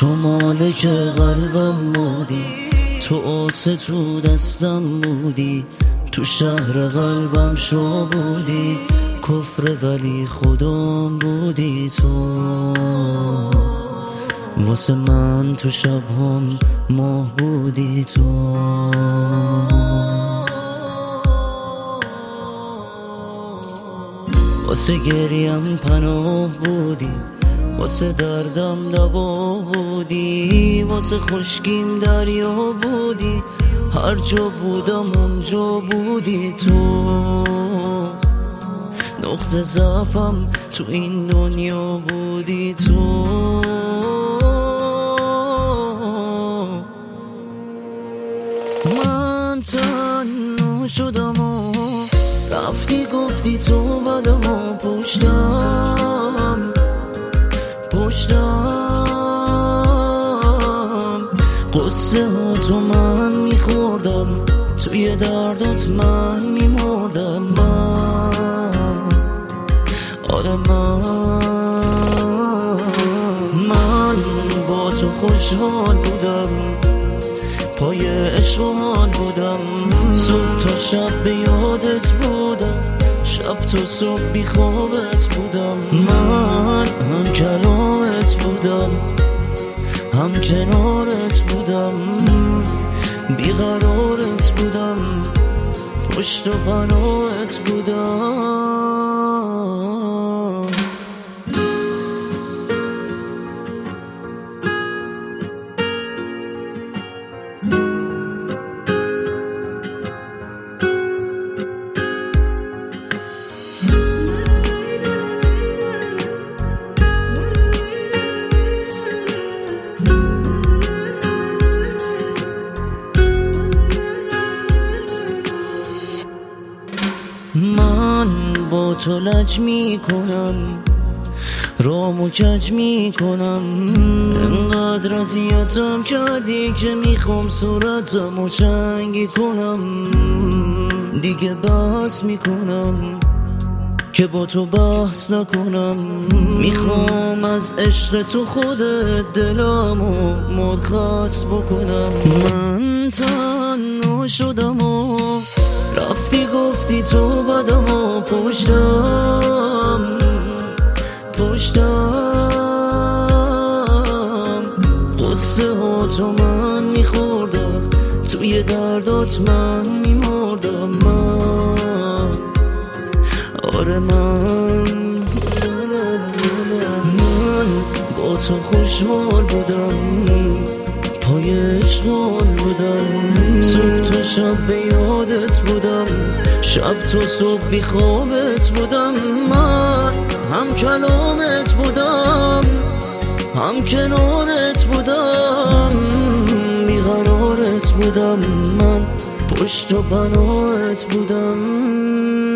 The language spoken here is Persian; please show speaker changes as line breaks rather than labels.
تو مالک قلبم بودی، تو آسه تو دستم بودی، تو شهر قلبم شو بودی، کفر ولی خودم بودی تو. واسه من تو شبهم ماه بودی تو. واسه گریم پناه بودی، واسه دردم دوا بودی، واسه خشکیم دریا بودی، هر جا بودم اونجا بودی تو. نقطه ضعفم تو این دنیا بودی تو. من تنها شدم و رفتی گفتی تو بدم و پشتم قصه ها تو من میخوردم، توی دردات من میمردم. آره من با تو خوشحال بودم، پای عشقال بودم، صبح تا شب به یادت بودم، شب تا صبح بی خوابت بودم. من هم کلامت بودم، هم کنارت بودم، بیقرارت بودم، پشت و پناهت بودم. من با تو لج میکنم، رامو کج میکنم، انقدر اذیتم کردی که میخوام صورتمو چنگی کنم. دیگه بحث میکنم که با تو بحث نکنم، میخوام از عشق تو خودت دلمو مرخص بکنم. من تنها شدم و رفتی گفتی تو بدم و پشتم قصه ها تو من میخوردم، توی دردات من میمردم. آره من با تو خوشحال بودم، پای عشقال بودم، صبح تا شب به یادت بودم، شب تا صبح بی خوابت بودم. من هم کلامت بودم، هم کنارت بودم، بیقرارت بودم، من پشت و پناهت بودم.